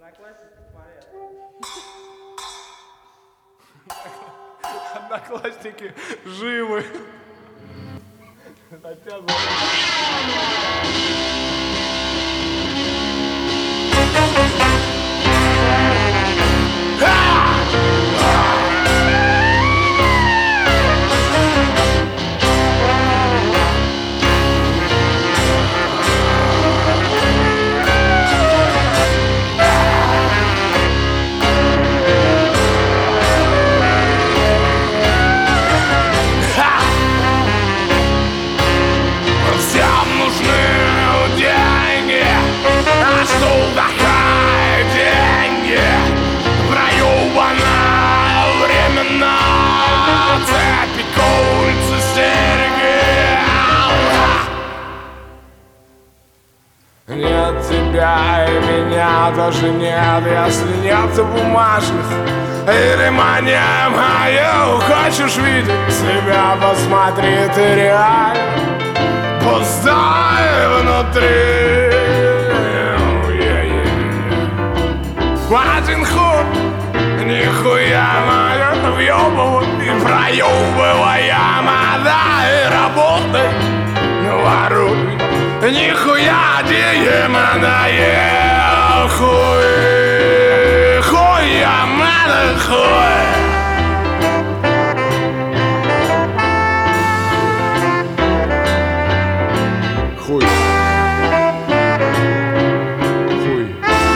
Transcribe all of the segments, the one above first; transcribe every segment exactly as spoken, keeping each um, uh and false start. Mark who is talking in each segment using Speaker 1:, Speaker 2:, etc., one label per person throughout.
Speaker 1: Одноклассники живы. Хотя бы... Нет тебя и меня тоже нет, если нет бумажных и ремонем. А хочешь видеть себя, посмотри, ты реально пустой внутри. Один хуй, нихуя мое въебывай и проебываем, а да и работай, воруй. Нихуя диема наел, хуй, хуя надо, хуй. Хуй. Хуй.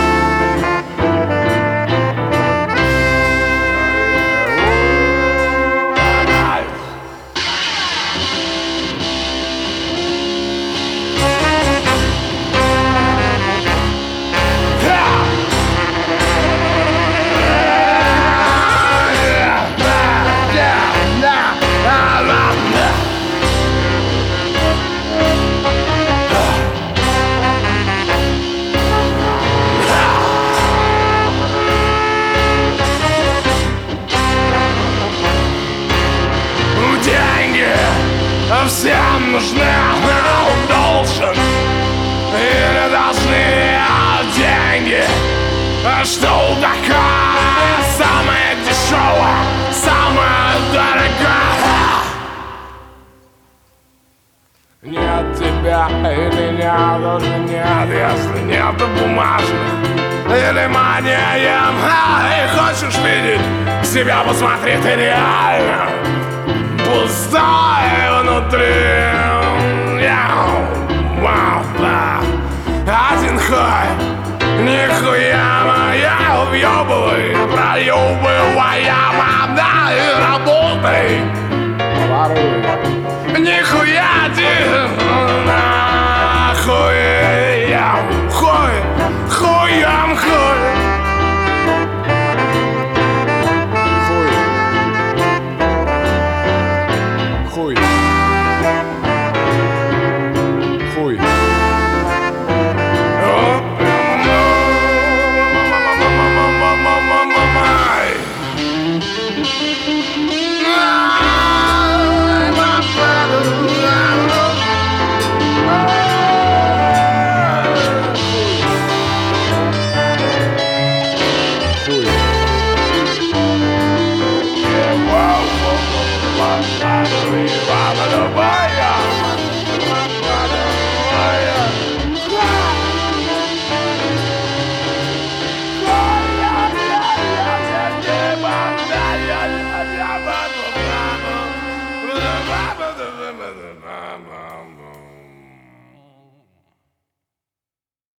Speaker 1: Всем нужны, должен или должны деньги. Что такое самое дешевое, самое дорогое? Нет тебя и меня тоже нет, если нету бумажных или манием. И хочешь видеть себя, посмотри, ты реально пустой внутри. Один хуй, нихуя моя, въебывай, проебываем, да и работай, воруй. Нихуя ты нахуй, хуй, хуям хуй. Хуй. Хуй. Mama, mama, mama.